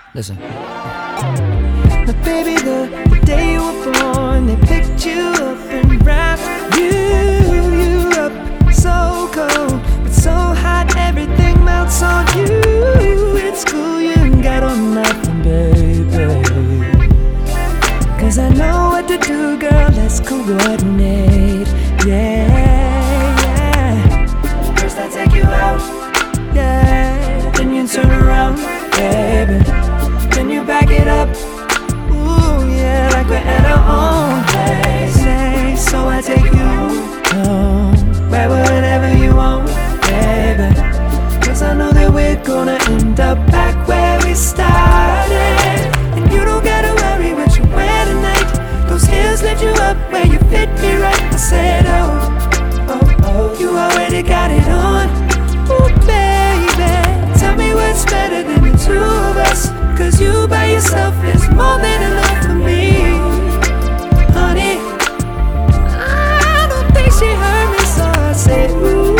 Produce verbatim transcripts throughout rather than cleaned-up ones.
Listen. Now baby, the, the day you were born, they picked you up and wrapped you, you up. So cold, but so hot, everything melts on you. It's cool, you ain't got on nothing, baby. Cause I know what to do, girl, let's coordinate. Yeah, yeah. First I take you out, yeah. Then you turn around, baby. Then you back it up, ooh, yeah, like we're at our own place. So I take you home, right wherever you want, baby. Cause I know that we're gonna end up back where we started. And you don't gotta worry what you wear tonight. Those heels lift you up where you fit me right. I said, oh, oh, oh, you already got it on. Ooh, baby, tell me what's better than the two of us. Cause you by yourself is more than enough for me. Honey, I don't think she heard me, so I said, ooh,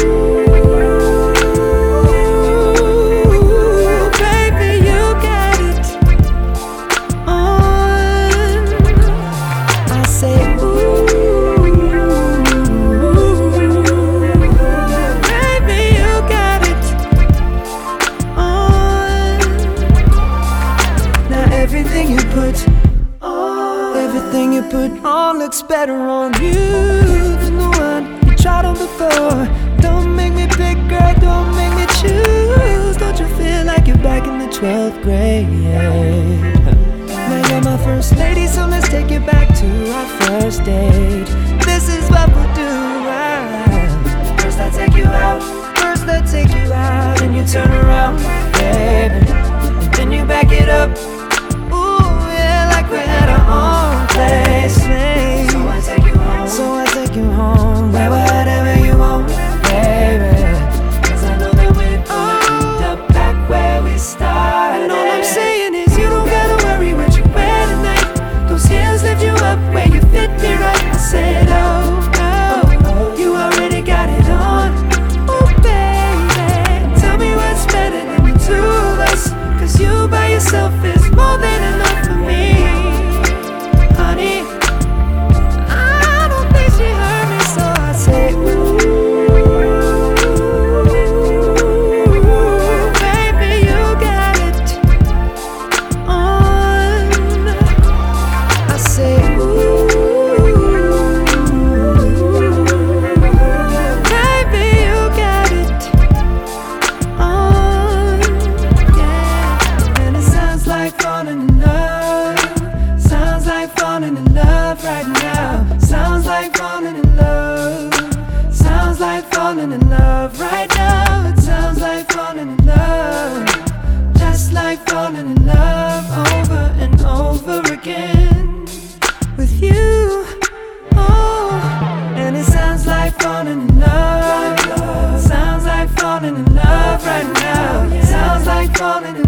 baby, you got it on. I said, ooh, baby, you got it on. Now everything you put on, everything you put on looks better on you than the one you tried on before. Don't make me pick, girl, don't make me choose. Don't you feel like you're back in the twelfth grade? Now you're my first lady, so let's take it back to our first date. This is what we'll do. Right? First I take you out, first I take you out, and you turn around, baby. Then you back it up, ooh, yeah, like we're at our own place. So I take you home, so I take you home, right whatever you want, baby. Cause I know that we're gonna end up back where we started. And all I'm saying is you don't gotta worry what you wear tonight. Those heels lift you up where you fit me right. I said, oh, oh, oh, you already got it on. Oh, baby, tell me what's better than the two of us. Cause you by yourself is more than enough for me. Honey, I don't think she heard me, so I say, ooh, baby, you got it on. I say, ooh, baby, you got it on. Yeah, and it sounds like falling in love. Sounds like falling in love right now. Sounds like falling in love. Sounds like falling in love right now. It sounds like falling in love. Just like falling in love over and over again with you. Oh, and it sounds like falling in love. Sounds like falling in love right now. Sounds like falling in